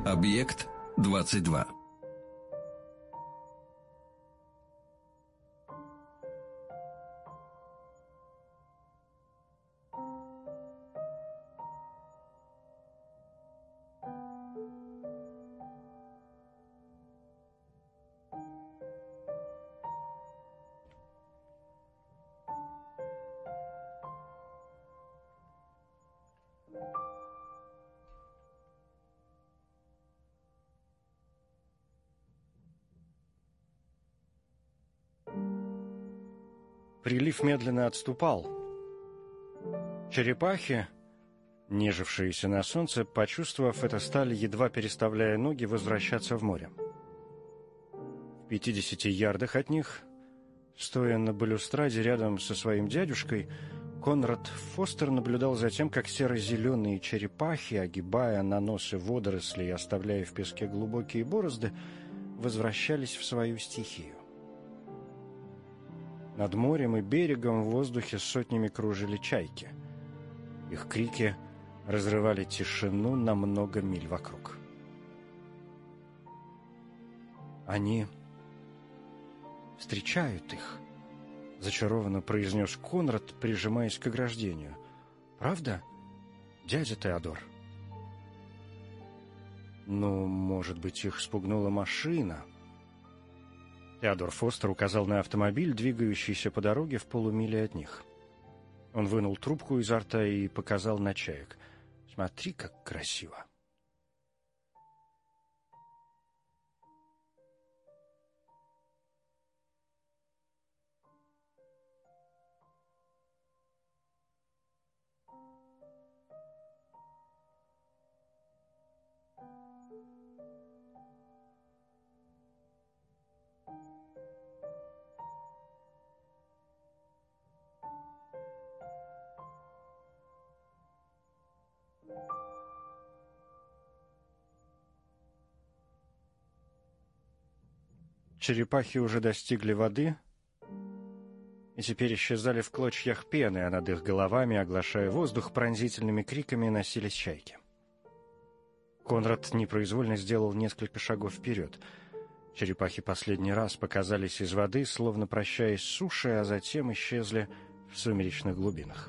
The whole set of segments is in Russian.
Объект 22. Прилив медленно отступал. Черепахи, нежившиеся на солнце, почувствовав это, стали, едва переставляя ноги, возвращаться в море. В 50 ярдах от них, стоя на балюстраде рядом со своим дядюшкой, Конрад Фостер наблюдал за тем, как серо-зеленые черепахи, огибая наносы водорослей и оставляя в песке глубокие борозды, возвращались в свою стихию. Над морем и берегом в воздухе сотнями кружили чайки. Их крики разрывали тишину на много миль вокруг. «Они встречают их», — зачарованно произнес Конрад, прижимаясь к ограждению. «Правда, дядя Теодор?» «Ну, может быть, их спугнула машина?» Теодор Фостер указал на автомобиль, двигающийся по дороге в полумиле от них. Он вынул трубку изо рта и показал на чаек. «Смотри, как красиво!» Черепахи уже достигли воды и теперь исчезали в клочьях пены, а над их головами, оглашая воздух, пронзительными криками носились чайки. Конрад непроизвольно сделал несколько шагов вперед. Черепахи последний раз показались из воды, словно прощаясь с сушей, а затем исчезли в сумеречных глубинах.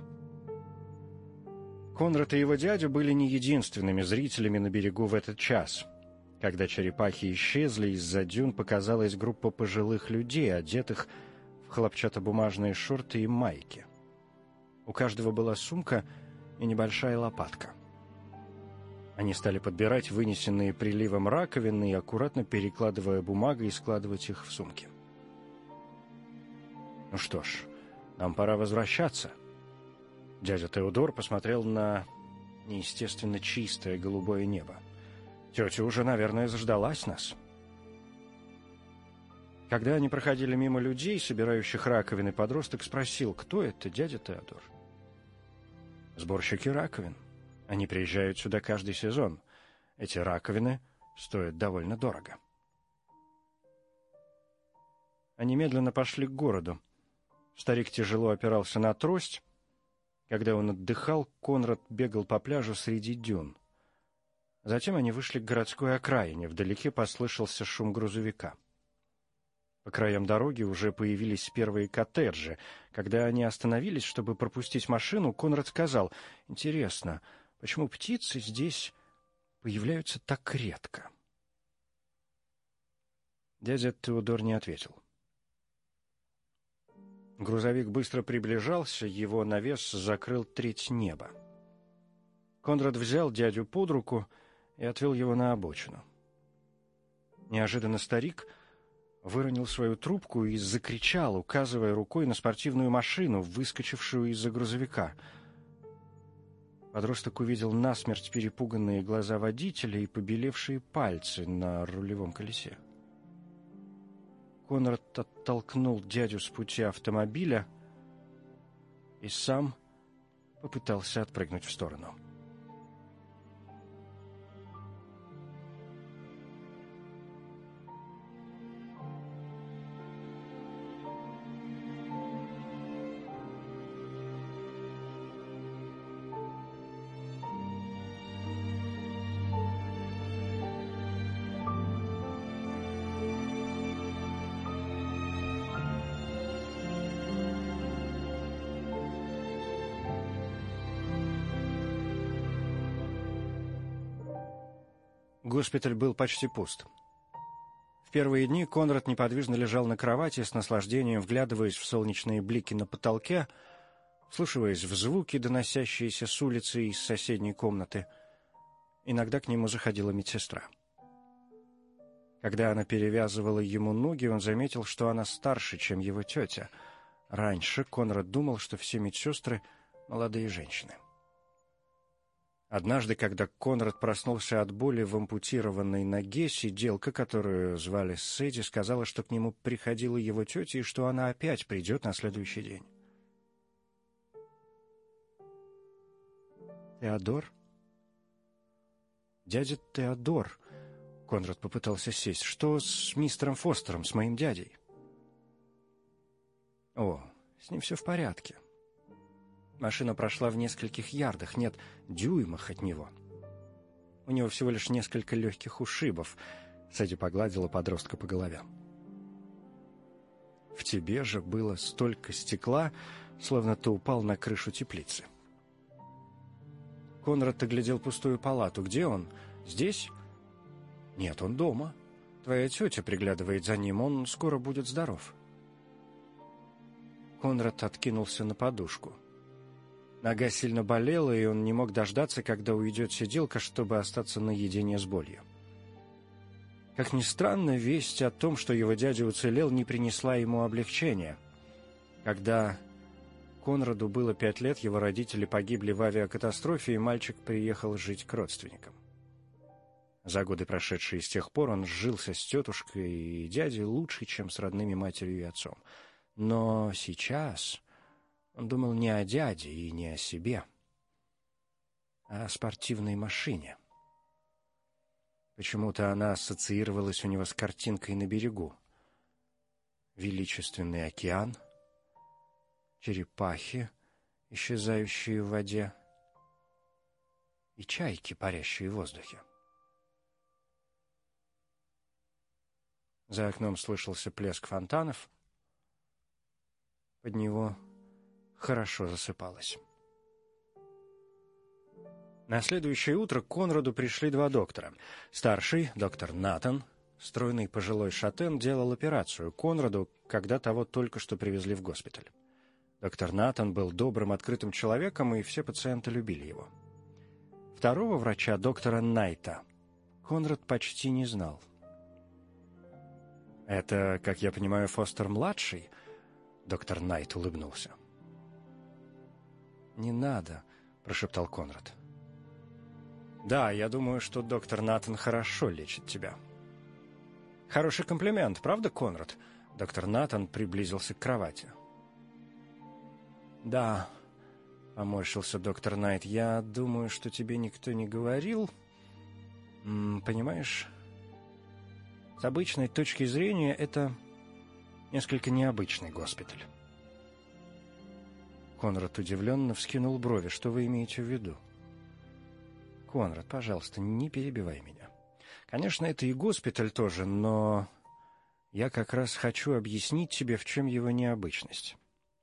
Конрад и его дядя были не единственными зрителями на берегу в этот час. Когда черепахи исчезли, из-за дюн показалась группа пожилых людей, одетых в хлопчатобумажные шорты и майки. У каждого была сумка и небольшая лопатка. Они стали подбирать вынесенные приливом раковины и, аккуратно перекладывая бумагой, складывать их в сумки. «Ну что ж, нам пора возвращаться». Дядя Теодор посмотрел на неестественно чистое голубое небо. «Тетя уже, наверное, заждалась нас». Когда они проходили мимо людей, собирающих раковины, подросток спросил: «Кто это, дядя Теодор?» «Сборщики раковин. Они приезжают сюда каждый сезон. Эти раковины стоят довольно дорого». Они медленно пошли к городу. Старик тяжело опирался на трость. Когда он отдыхал, Конрад бегал по пляжу среди дюн. Затем они вышли к городской окраине. Вдалеке послышался шум грузовика. По краям дороги уже появились первые коттеджи. Когда они остановились, чтобы пропустить машину, Конрад сказал: «Интересно, почему птицы здесь появляются так редко?» Дядя Теодор не ответил. Грузовик быстро приближался, его навес закрыл треть неба. Конрад взял дядю под руку и отвел его на обочину. Неожиданно старик выронил свою трубку и закричал, указывая рукой на спортивную машину, выскочившую из-за грузовика. Подросток увидел насмерть перепуганные глаза водителя и побелевшие пальцы на рулевом колесе. Конрад оттолкнул дядю с пути автомобиля и сам попытался отпрыгнуть в сторону. Госпиталь был почти пуст. В первые дни Конрад неподвижно лежал на кровати, с наслаждением вглядываясь в солнечные блики на потолке, вслушиваясь в звуки, доносящиеся с улицы и из соседней комнаты. Иногда к нему заходила медсестра. Когда она перевязывала ему ноги, он заметил, что она старше, чем его тетя. Раньше Конрад думал, что все медсестры — молодые женщины. Однажды, когда Конрад проснулся от боли в ампутированной ноге, сиделка, которую звали Сэдди, сказала, что к нему приходила его тетя и что она опять придет на следующий день. «Теодор?» «Дядя Теодор», — Конрад попытался сесть. «Что с мистером Фостером, с моим дядей?» «О, с ним все в порядке. Машина прошла в нескольких ярдах, нет, дюймах от него. У него всего лишь несколько легких ушибов», — Сэдди погладила подростка по голове. «В тебе же было столько стекла, словно ты упал на крышу теплицы». Конрад оглядел пустую палату. «Где он? Здесь?» «Нет, он дома. Твоя тетя приглядывает за ним, он скоро будет здоров». Конрад откинулся на подушку. Нога сильно болела, и он не мог дождаться, когда уйдет сиделка, чтобы остаться наедине с болью. Как ни странно, весть о том, что его дядя уцелел, не принесла ему облегчения. Когда Конраду было 5 лет, его родители погибли в авиакатастрофе, и мальчик приехал жить к родственникам. За годы, прошедшие с тех пор, он сжился с тетушкой и дядей лучше, чем с родными матерью и отцом. Но сейчас он думал не о дяде и не о себе, а о спортивной машине. Почему-то она ассоциировалась у него с картинкой на берегу. Величественный океан, черепахи, исчезающие в воде, и чайки, парящие в воздухе. За окном слышался плеск фонтанов. Под него хорошо засыпалось. На следующее утро к Конраду пришли 2 доктора. Старший, доктор Натан, стройный пожилой шатен, делал операцию Конраду, когда того только что привезли в госпиталь. Доктор Натан был добрым, открытым человеком, и все пациенты любили его. Второго врача, доктора Найта, Конрад почти не знал. «Это, как я понимаю, Фостер-младший?» Доктор Найт улыбнулся. «Не надо», — прошептал Конрад. «Да, я думаю, что доктор Натан хорошо лечит тебя». «Хороший комплимент, правда, Конрад?» Доктор Натан приблизился к кровати. «Да», — поморщился доктор Найт, — «я думаю, что тебе никто не говорил. Понимаешь, с обычной точки зрения это несколько необычный госпиталь». Конрад удивленно вскинул брови. «Что вы имеете в виду?» «Конрад, пожалуйста, не перебивай меня. Конечно, это и госпиталь тоже, но я как раз хочу объяснить тебе, в чем его необычность».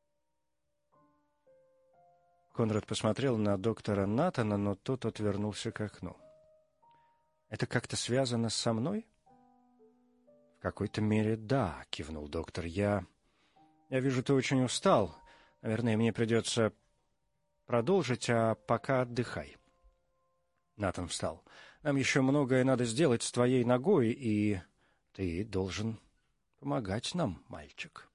Конрад посмотрел на доктора Натана, но тот отвернулся к окну. «Это как-то связано со мной?» «В какой-то мере да», — кивнул доктор. «Я вижу, ты очень устал. Наверное, мне придется продолжить, а пока отдыхай». Натан встал. «Нам еще многое надо сделать с твоей ногой, и ты должен помогать нам, мальчик».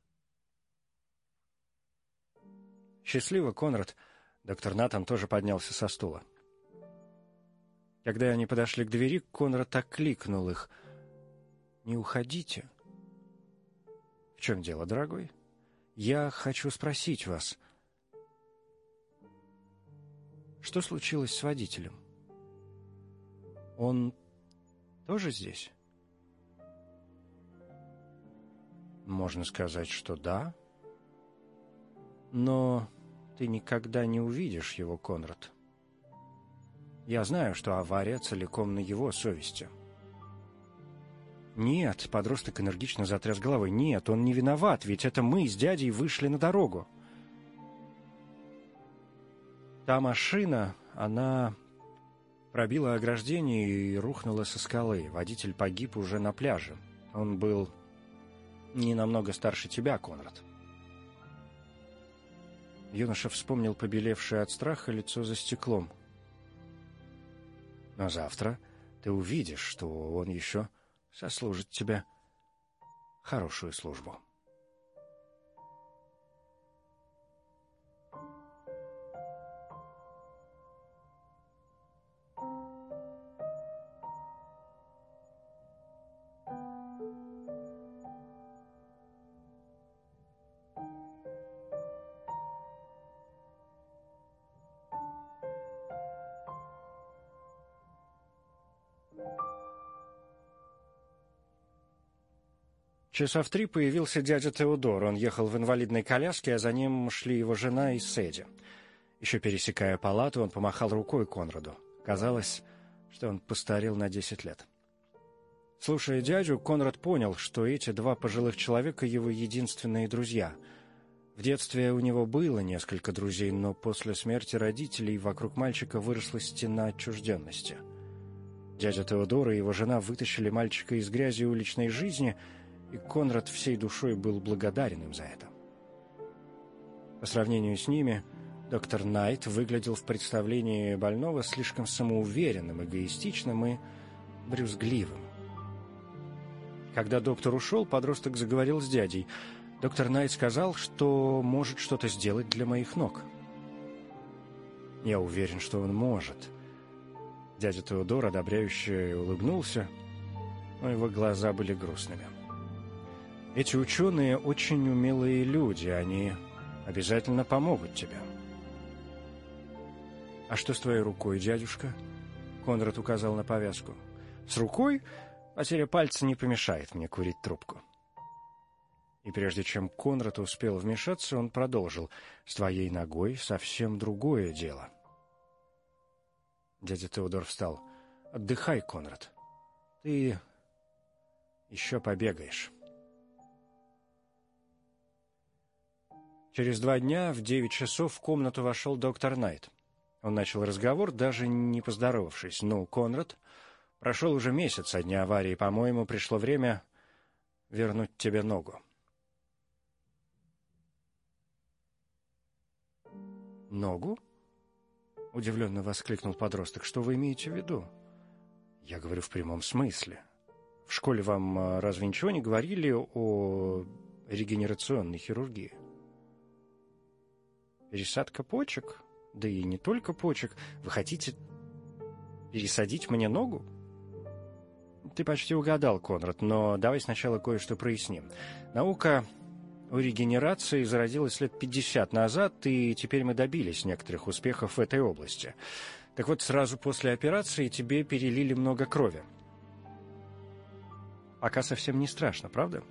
«Счастливо, Конрад». Доктор Натан тоже поднялся со стула. Когда они подошли к двери, Конрад окликнул их. «Не уходите». «В чем дело, дорогой? Я хочу спросить вас, что случилось с водителем? Он тоже здесь?» «Можно сказать, что да. Но ты никогда не увидишь его, Конрад. Я знаю, что авария целиком на его совести». «Нет», — подросток энергично затряс головой, — «нет, он не виноват, ведь это мы с дядей вышли на дорогу. Та машина, она пробила ограждение и рухнула со скалы. Водитель погиб уже на пляже. Он был не намного старше тебя, Конрад. Юноша вспомнил побелевшее от страха лицо за стеклом. Но завтра ты увидишь, что он еще сослужит тебе хорошую службу. Часа в 3 появился дядя Теодор. Он ехал в инвалидной коляске, а за ним шли его жена и Сэдди. Еще пересекая палату, он помахал рукой Конраду. Казалось, что он постарел на 10 лет. Слушая дядю, Конрад понял, что эти два пожилых человека — его единственные друзья. В детстве у него было несколько друзей, но после смерти родителей вокруг мальчика выросла стена отчужденности. Дядя Теодор и его жена вытащили мальчика из грязи уличной жизни, и Конрад всей душой был благодарен им за это. По сравнению с ними, доктор Найт выглядел в представлении больного слишком самоуверенным, эгоистичным и брюзгливым. Когда доктор ушел, подросток заговорил с дядей. Доктор Найт сказал, что может что-то сделать для моих ног. Я уверен, что он может. Дядя Теодор одобряюще улыбнулся, но его глаза были грустными. Эти ученые очень умелые люди, они обязательно помогут тебе. «А что с твоей рукой, дядюшка?» Конрад указал на повязку. «С рукой потеря пальца не помешает мне курить трубку». И прежде чем Конрад успел вмешаться, он продолжил. «С твоей ногой совсем другое дело». Дядя Теодор встал. «Отдыхай, Конрад. Ты еще побегаешь». Через 2 дня в 9 часов в комнату вошел доктор Найт. Он начал разговор, даже не поздоровавшись. «Ну, Конрад, прошел уже месяц со дня аварии. По-моему, пришло время вернуть тебе ногу». «Ногу?» — удивленно воскликнул подросток. «Что вы имеете в виду?» «Я говорю в прямом смысле. В школе вам разве ничего не говорили о регенерационной хирургии?» «Пересадка почек? Да и не только почек. Вы хотите пересадить мне ногу?» «Ты почти угадал, Конрад, но давай сначала кое-что проясним. Наука о регенерации зародилась лет 50 назад, и теперь мы добились некоторых успехов в этой области. Так вот, сразу после операции тебе перелили много крови. Пока совсем не страшно, правда?»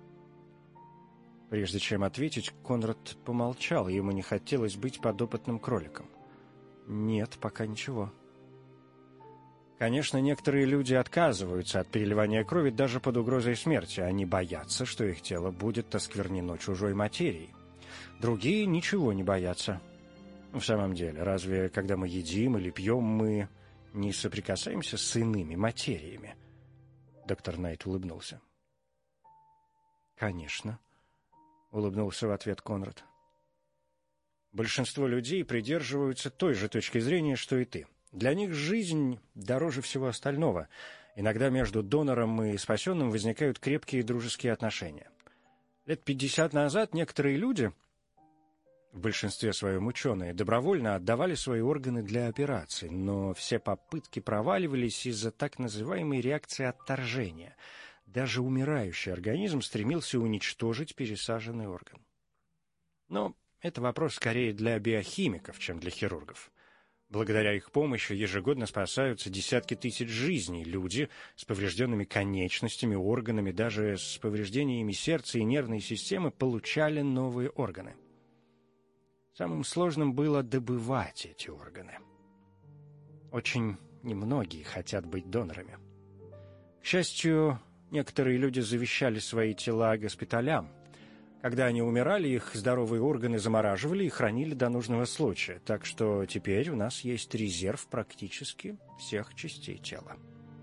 Прежде чем ответить, Конрад помолчал, ему не хотелось быть подопытным кроликом. «Нет, пока ничего». Конечно, некоторые люди отказываются от переливания крови даже под угрозой смерти. Они боятся, что их тело будет осквернено чужой материей. Другие ничего не боятся. В самом деле, разве когда мы едим или пьем, мы не соприкасаемся с иными материями? Доктор Найт улыбнулся. «Конечно», — улыбнулся в ответ Конрад. «Большинство людей придерживаются той же точки зрения, что и ты. Для них жизнь дороже всего остального. Иногда между донором и спасенным возникают крепкие дружеские отношения. Лет 50 назад некоторые люди, в большинстве своем ученые, добровольно отдавали свои органы для операций, но все попытки проваливались из-за так называемой реакции отторжения. Даже умирающий организм стремился уничтожить пересаженный орган. Но это вопрос скорее для биохимиков, чем для хирургов. Благодаря их помощи ежегодно спасаются десятки тысяч жизней. Люди с поврежденными конечностями, органами, даже с повреждениями сердца и нервной системы получали новые органы. Самым сложным было добывать эти органы. Очень немногие хотят быть донорами. К счастью, некоторые люди завещали свои тела госпиталям. Когда они умирали, их здоровые органы замораживали и хранили до нужного случая. Так что теперь у нас есть резерв практически всех частей тела.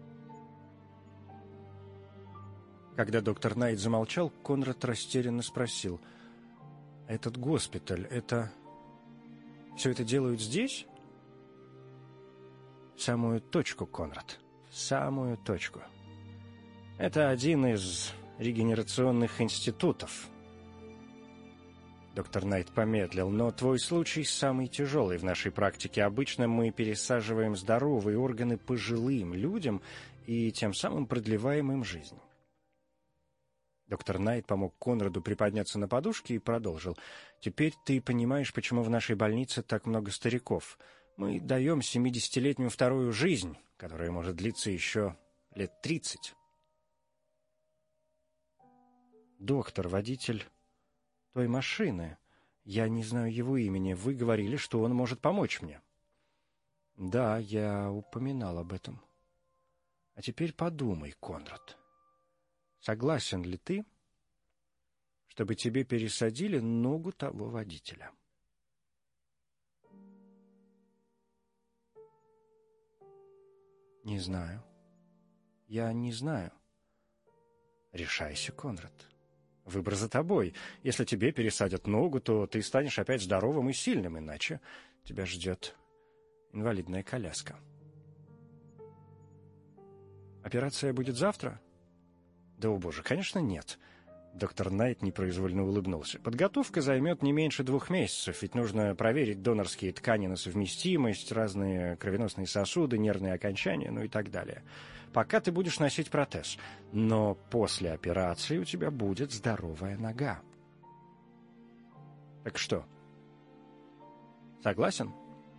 Когда доктор Найт замолчал, Конрад растерянно спросил: «Этот госпиталь, это... все это делают здесь?» «В самую точку, Конрад, в самую точку. Это один из регенерационных институтов». Доктор Найт помедлил. «Но твой случай самый тяжелый в нашей практике. Обычно мы пересаживаем здоровые органы пожилым людям и тем самым продлеваем им жизнь». Доктор Найт помог Конраду приподняться на подушке и продолжил. «Теперь ты понимаешь, почему в нашей больнице так много стариков. Мы даем 70-летнюю вторую жизнь, которая может длиться еще лет 30. Доктор, водитель той машины. Я не знаю его имени. Вы говорили, что он может помочь мне». «Да, я упоминал об этом. А теперь подумай, Конрад. Согласен ли ты, чтобы тебе пересадили ногу того водителя?» «Не знаю. Я не знаю». «Решайся, Конрад. Выбор за тобой. Если тебе пересадят ногу, то ты станешь опять здоровым и сильным, иначе тебя ждет инвалидная коляска». «Операция будет завтра?» «Да, о боже, конечно, нет». Доктор Найт непроизвольно улыбнулся. «Подготовка займет не меньше 2 месяцев, ведь нужно проверить донорские ткани на совместимость, разные кровеносные сосуды, нервные окончания, ну и так далее. Пока ты будешь носить протез, но после операции у тебя будет здоровая нога». «Так что, согласен?»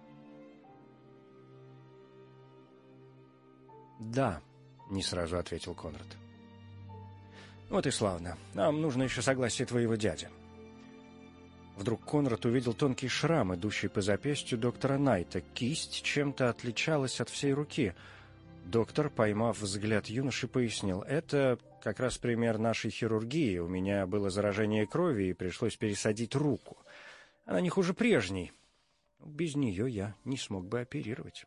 «Да», — не сразу ответил Конрад. «Вот и славно. Нам нужно еще согласие твоего дяди». Вдруг Конрад увидел тонкий шрам, идущий по запястью доктора Найта. Кисть чем-то отличалась от всей руки. Доктор, поймав взгляд юноши, пояснил: «Это как раз пример нашей хирургии. У меня было заражение крови, и пришлось пересадить руку. Она не хуже прежней. Без нее я не смог бы оперировать».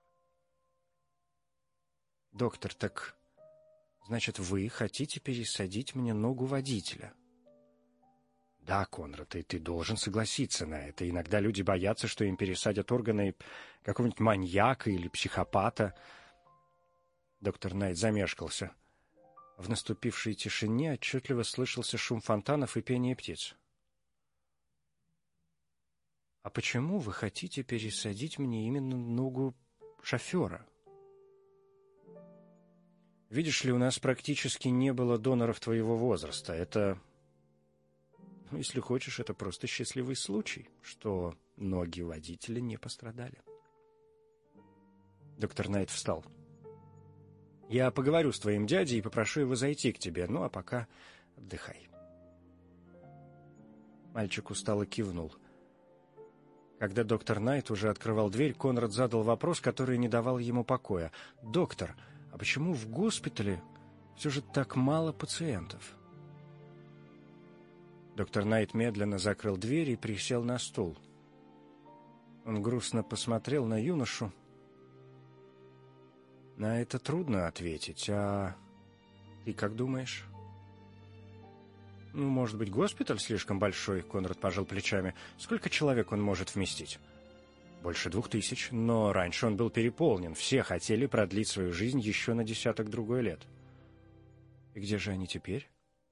«Доктор, так... значит, вы хотите пересадить мне ногу водителя?» «Да, Конрад, и ты должен согласиться на это. Иногда люди боятся, что им пересадят органы какого-нибудь маньяка или психопата». Доктор Найт замешкался. В наступившей тишине отчетливо слышался шум фонтанов и пение птиц. «А почему вы хотите пересадить мне именно ногу шофера?» «Видишь ли, у нас практически не было доноров твоего возраста. Это, ну, если хочешь, это просто счастливый случай, что ноги водителя не пострадали». Доктор Найт встал. «Я поговорю с твоим дядей и попрошу его зайти к тебе. Ну, а пока отдыхай». Мальчик устало кивнул. Когда доктор Найт уже открывал дверь, Конрад задал вопрос, который не давал ему покоя. «Доктор, а почему в госпитале все же так мало пациентов?» Доктор Найт медленно закрыл дверь и присел на стул. Он грустно посмотрел на юношу. «На это трудно ответить. А ты как думаешь?» «Ну, может быть, госпиталь слишком большой?» — Конрад пожал плечами. «Сколько человек он может вместить?» «Больше 2000, но раньше он был переполнен. Все хотели продлить свою жизнь еще на 10-другой лет». «И где же они теперь?»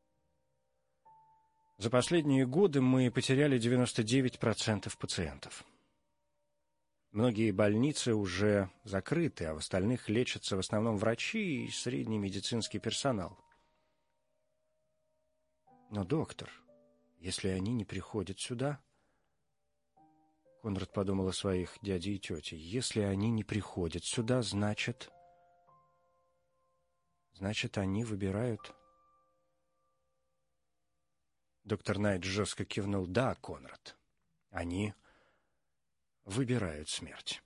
«За последние годы мы потеряли 99% пациентов. Многие больницы уже закрыты, а в остальных лечатся в основном врачи и средний медицинский персонал». «Но, доктор, если они не приходят сюда...» Конрад подумал о своих дяде и тете. «Если они не приходят сюда, значит, они выбирают...» Доктор Найт жестко кивнул. «Да, Конрад, они выбирают смерть».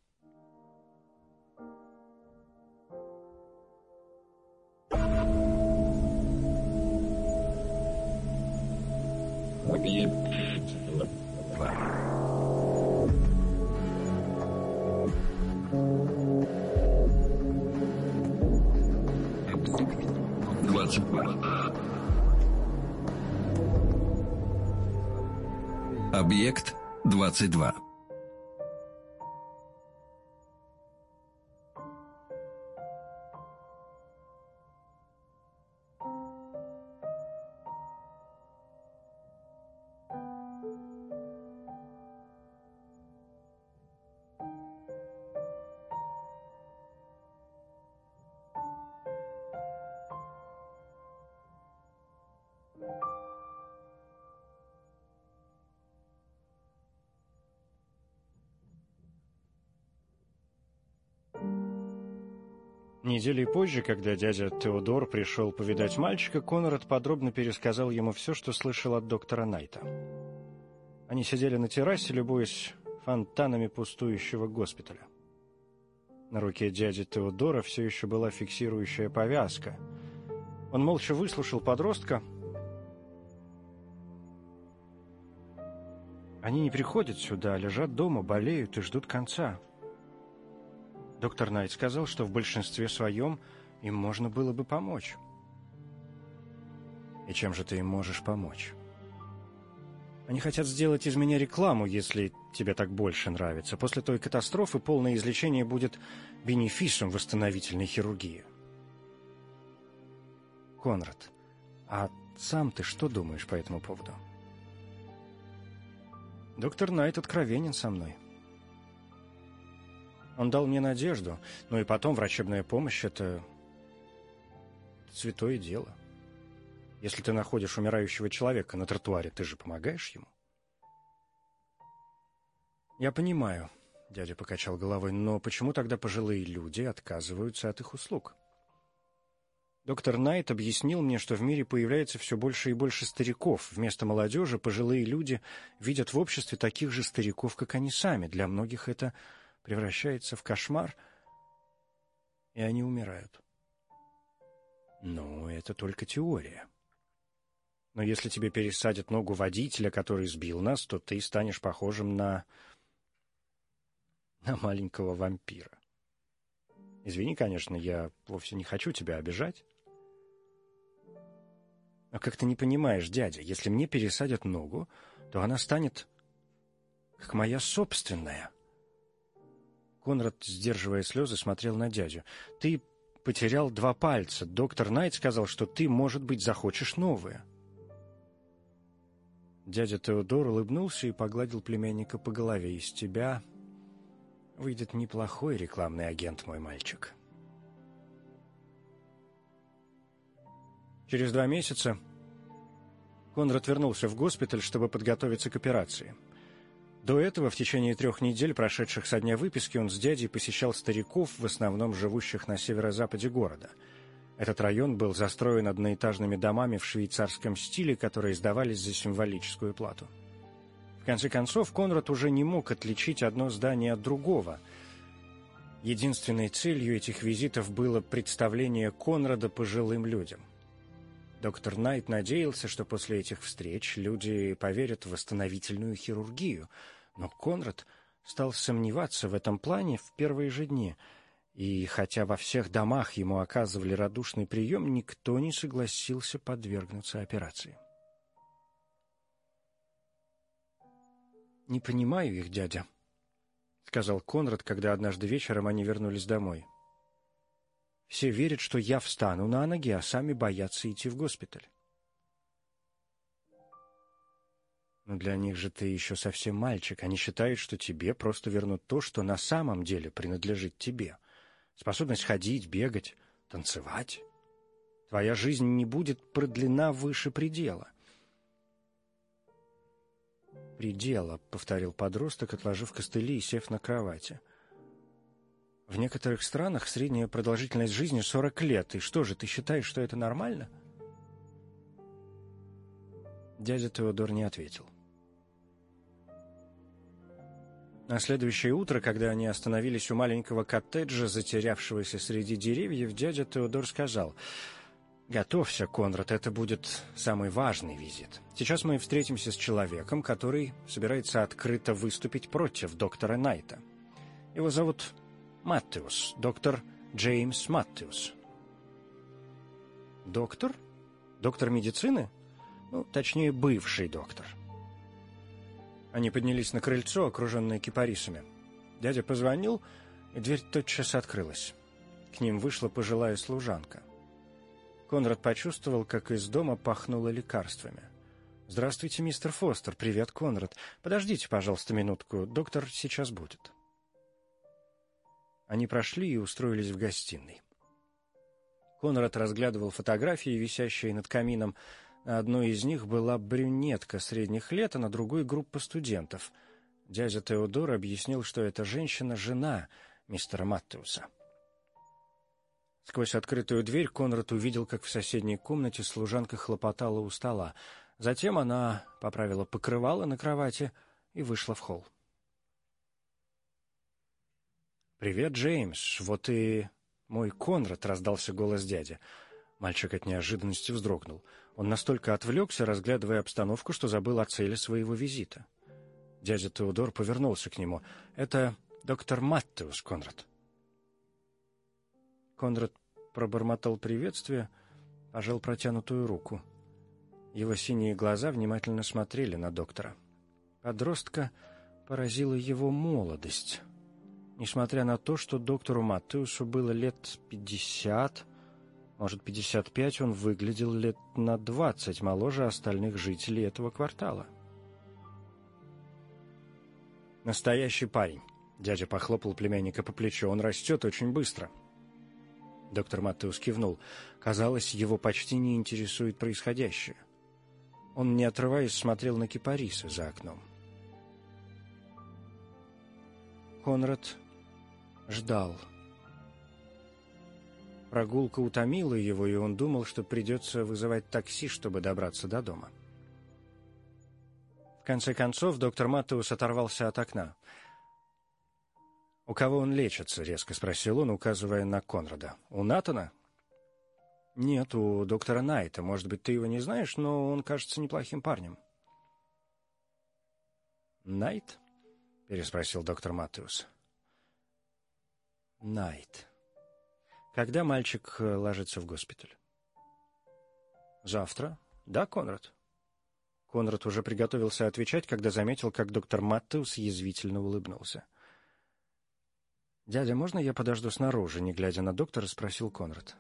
22. Объект 22. Недели позже, когда дядя Теодор пришел повидать мальчика, Конрад подробно пересказал ему все, что слышал от доктора Найта. Они сидели на террасе, любуясь фонтанами пустующего госпиталя. На руке дяди Теодора все еще была фиксирующая повязка. Он молча выслушал подростка. Они не приходят сюда, лежат дома, болеют и ждут конца. Доктор Найт сказал, что в большинстве своем им можно было бы помочь. И чем же ты им можешь помочь? Они хотят сделать из меня рекламу, если тебе так больше нравится. После той катастрофы полное излечение будет бенефисом восстановительной хирургии. Конрад, а сам ты что думаешь по этому поводу? Доктор Найт откровенен со мной. Он дал мне надежду, но и потом врачебная помощь — это святое дело. Если ты находишь умирающего человека на тротуаре, ты же помогаешь ему? Я понимаю, дядя покачал головой, но почему тогда пожилые люди отказываются от их услуг? Доктор Найт объяснил мне, что в мире появляется все больше и больше стариков. Вместо молодежи пожилые люди видят в обществе таких же стариков, как они сами. Для многих это превращается в кошмар, и они умирают. Но это только теория. Но если тебе пересадят ногу водителя, который сбил нас, то ты станешь похожим на маленького вампира. Извини, конечно, я вовсе не хочу тебя обижать. Но как ты не понимаешь, дядя, если мне пересадят ногу, то она станет как моя собственная. Конрад, сдерживая слезы, смотрел на дядю. Ты потерял 2 пальца. Доктор Найт сказал, что ты, может быть, захочешь новые. Дядя Теодор улыбнулся и погладил племянника по голове. Из тебя выйдет неплохой рекламный агент, мой мальчик. Через 2 месяца Конрад вернулся в госпиталь, чтобы подготовиться к операции. До этого, в течение 3 недель, прошедших со дня выписки, он с дядей посещал стариков, в основном живущих на северо-западе города. Этот район был застроен одноэтажными домами в швейцарском стиле, которые сдавались за символическую плату. В конце концов, Конрад уже не мог отличить одно здание от другого. Единственной целью этих визитов было представление Конрада пожилым людям. Доктор Найт надеялся, что после этих встреч люди поверят в восстановительную хирургию, но Конрад стал сомневаться в этом плане в первые же дни, и хотя во всех домах ему оказывали радушный прием, никто не согласился подвергнуться операции. «Не понимаю их, дядя», — сказал Конрад, когда однажды вечером они вернулись домой. «Все верят, что я встану на ноги, а сами боятся идти в госпиталь». «Но для них же ты еще совсем мальчик. Они считают, что тебе просто вернут то, что на самом деле принадлежит тебе. Способность ходить, бегать, танцевать. Твоя жизнь не будет продлена выше предела». «Предела», — повторил подросток, отложив костыли и сев на кровати. «В некоторых странах средняя продолжительность жизни 40 лет. И что же, ты считаешь, что это нормально?» Дядя Теодор не ответил. На следующее утро, когда они остановились у маленького коттеджа, затерявшегося среди деревьев, дядя Теодор сказал: «Готовься, Конрад, это будет самый важный визит. Сейчас мы встретимся с человеком, который собирается открыто выступить против доктора Найта. Его зовут Маттеус, доктор Джеймс Маттеус». Доктор? Доктор медицины? Ну, точнее, бывший доктор. Они поднялись на крыльцо, окруженное кипарисами. Дядя позвонил, и дверь тотчас открылась. К ним вышла пожилая служанка. Конрад почувствовал, как из дома пахнуло лекарствами. «Здравствуйте, мистер Фостер. Привет, Конрад. Подождите, пожалуйста, минутку. Доктор сейчас будет». Они прошли и устроились в гостиной. Конрад разглядывал фотографии, висящие над камином. На одной из них была брюнетка средних лет, а на другой — группа студентов. Дядя Теодор объяснил, что эта женщина — жена мистера Маттеуса. Сквозь открытую дверь Конрад увидел, как в соседней комнате служанка хлопотала у стола. Затем она поправила покрывало на кровати и вышла в холл. «Привет, Джеймс. Вот и мой Конрад», — раздался голос дяди. Мальчик от неожиданности вздрогнул. Он настолько отвлекся, разглядывая обстановку, что забыл о цели своего визита. Дядя Теодор повернулся к нему. «Это доктор Маттеус, Конрад». Конрад пробормотал приветствие, пожал протянутую руку. Его синие глаза внимательно смотрели на доктора. Подростка поразила его молодость. Несмотря на то, что доктору Маттеусу было лет 50, может, 55, он выглядел лет на 20 моложе остальных жителей этого квартала. «Настоящий парень», — дядя похлопал племянника по плечу, — «он растет очень быстро». Доктор Маттеус кивнул. Казалось, его почти не интересует происходящее. Он, не отрываясь, смотрел на кипарисы за окном. Конрад ждал. Прогулка утомила его, и он думал, что придется вызывать такси, чтобы добраться до дома. В конце концов, доктор Маттеус оторвался от окна. «У кого он лечится?» — резко спросил он, указывая на Конрада. «У Натана?» «Нет, у доктора Найта. Может быть, ты его не знаешь, но он кажется неплохим парнем». «Найт?» — переспросил доктор Маттеус. «Найт. Когда мальчик ложится в госпиталь?» «Завтра. Да, Конрад?» Конрад уже приготовился отвечать, когда заметил, как доктор Маттеус язвительно улыбнулся. «Дядя, можно я подожду снаружи?» — не глядя на доктора, спросил Конрад.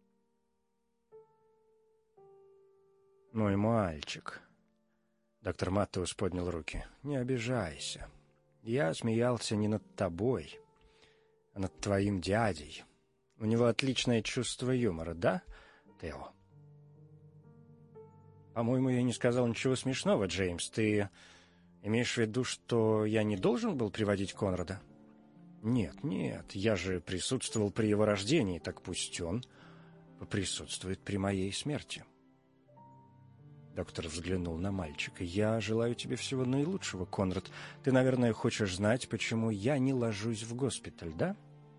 «Мой мальчик», — доктор Маттеус поднял руки, — «не обижайся. Я смеялся не над тобой, а над твоим дядей. У него отличное чувство юмора, да, Тео?» «По-моему, я не сказал ничего смешного, Джеймс. Ты имеешь в виду, что я не должен был приводить Конрада?» «Нет, я же присутствовал при его рождении, так пусть он поприсутствует при моей смерти». Доктор взглянул на мальчика. «Я желаю тебе всего наилучшего, Конрад. Ты, наверное, хочешь знать, почему я не ложусь в госпиталь, да?»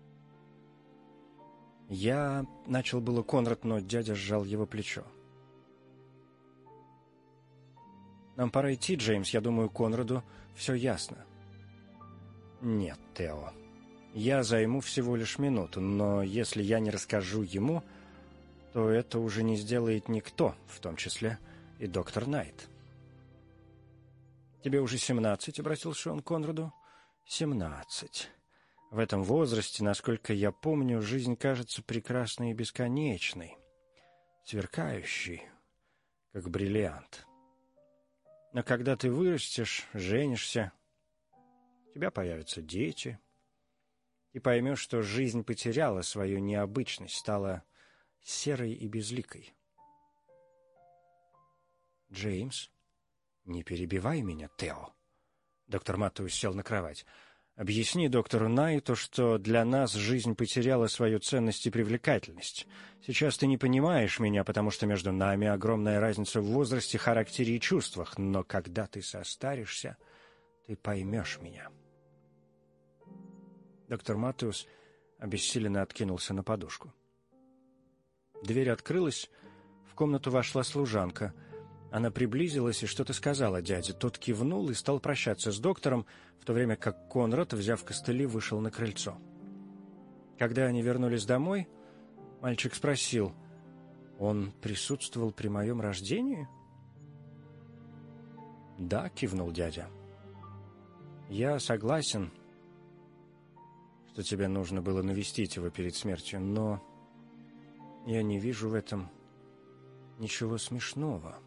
«Я...» — начал было Конрад, но дядя сжал его плечо. «Нам пора идти, Джеймс. Я думаю, Конраду все ясно». «Нет, Тео. Я займу всего лишь минуту, но если я не расскажу ему, то это уже не сделает никто, в том числе и доктор Найт». «Тебе уже 17, — обратился он к Конраду. 17. В этом возрасте, насколько я помню, жизнь кажется прекрасной и бесконечной, сверкающей, как бриллиант. Но когда ты вырастешь, женишься, у тебя появятся дети, и поймешь, что жизнь потеряла свою необычность, стала серой и безликой». «Джеймс, не перебивай меня, Тео». Доктор Маттеус сел на кровать. «Объясни доктору Найту, что для нас жизнь потеряла свою ценность и привлекательность. Сейчас ты не понимаешь меня, потому что между нами огромная разница в возрасте, характере и чувствах, но когда ты состаришься, ты поймешь меня». Доктор Маттеус обессиленно откинулся на подушку. Дверь открылась, в комнату вошла служанка. Она приблизилась и что-то сказала дяде. Тот кивнул и стал прощаться с доктором, в то время как Конрад, взяв костыли, вышел на крыльцо. Когда они вернулись домой, мальчик спросил: Он присутствовал при моем рождении? Да, кивнул дядя. Я согласен, что тебе нужно было навестить его перед смертью, но я не вижу в этом ничего смешного.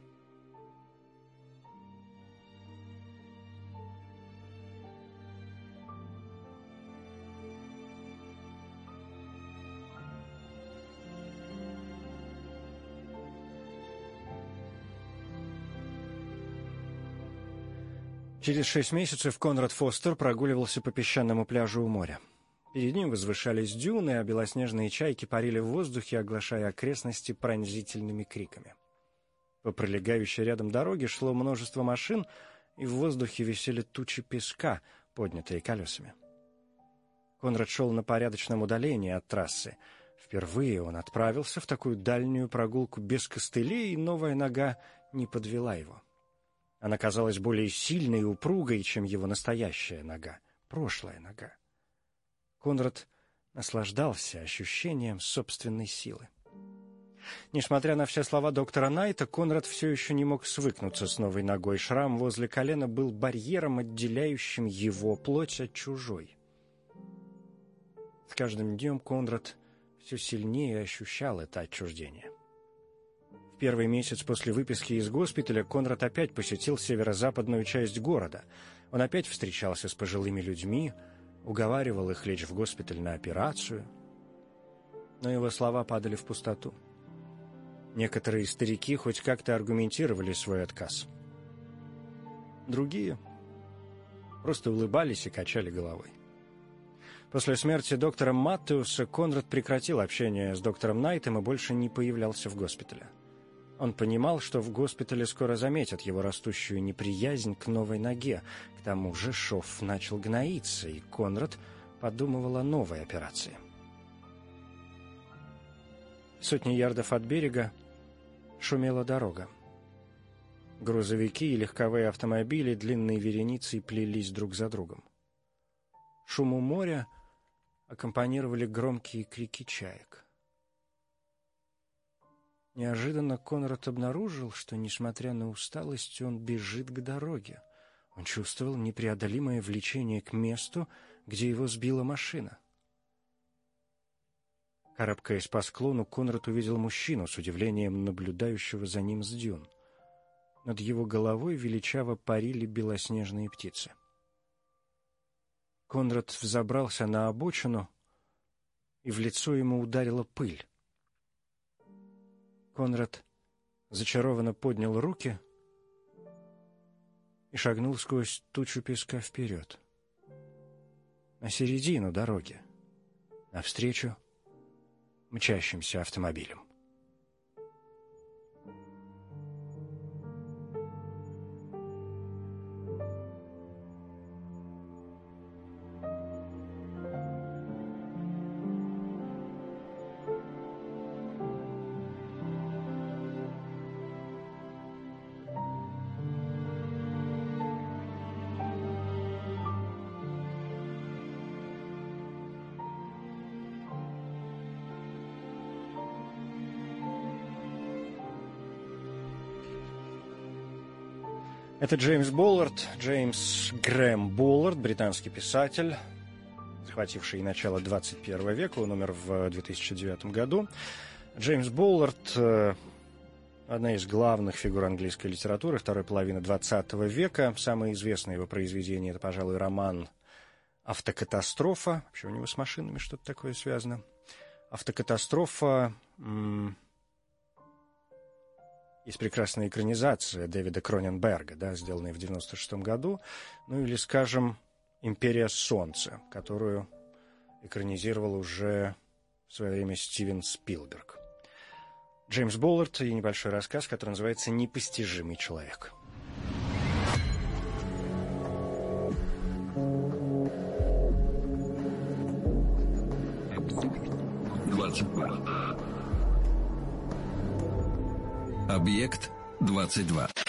Через 6 месяцев Конрад Фостер прогуливался по песчаному пляжу у моря. Перед ним возвышались дюны, а белоснежные чайки парили в воздухе, оглашая окрестности пронзительными криками. По пролегающей рядом дороге шло множество машин, и в воздухе висели тучи песка, поднятые колесами. Конрад шел на порядочном удалении от трассы. Впервые он отправился в такую дальнюю прогулку без костылей, и новая нога не подвела его. Она казалась более сильной и упругой, чем его настоящая нога, прошлая нога. Конрад наслаждался ощущением собственной силы. Несмотря на все слова доктора Найта, Конрад все еще не мог свыкнуться с новой ногой. Шрам возле колена был барьером, отделяющим его плоть от чужой. С каждым днем Конрад все сильнее ощущал это отчуждение. В первый месяц после выписки из госпиталя Конрад опять посетил северо-западную часть города. Он опять встречался с пожилыми людьми, уговаривал их лечь в госпиталь на операцию. Но его слова падали в пустоту. Некоторые старики хоть как-то аргументировали свой отказ. Другие просто улыбались и качали головой. После смерти доктора Маттеуса Конрад прекратил общение с доктором Найтом и больше не появлялся в госпитале. Он понимал, что в госпитале скоро заметят его растущую неприязнь к новой ноге. К тому же шов начал гноиться, и Конрад подумывал о новой операции. Сотни ярдов от берега шумела дорога. Грузовики и легковые автомобили длинной вереницей плелись друг за другом. Шуму моря аккомпанировали громкие крики чаек. Неожиданно Конрад обнаружил, что, несмотря на усталость, он бежит к дороге. Он чувствовал непреодолимое влечение к месту, где его сбила машина. Карабкаясь по склону, Конрад увидел мужчину, с удивлением наблюдающего за ним с дюн. Над его головой величаво парили белоснежные птицы. Конрад взобрался на обочину, и в лицо ему ударила пыль. Конрад зачарованно поднял руки и шагнул сквозь тучу песка вперед, на середину дороги, навстречу мчащимся автомобилям. Это Джеймс Грэм Боллард, британский писатель, захвативший начало 21 века. Он умер в 2009 году. Джеймс Боллард – одна из главных фигур английской литературы второй половины 20 века. Самое известное его произведение – это, пожалуй, роман «Автокатастрофа». Вообще у него с машинами что-то такое связано. «Автокатастрофа». Есть прекрасная экранизация Дэвида Кроненберга, да, сделанная в 1996 году. Ну или, скажем, «Империя солнца», которую экранизировал уже в свое время Стивен Спилберг. Джеймс Боллард и небольшой рассказ, который называется «Непостижимый человек». Объект 22.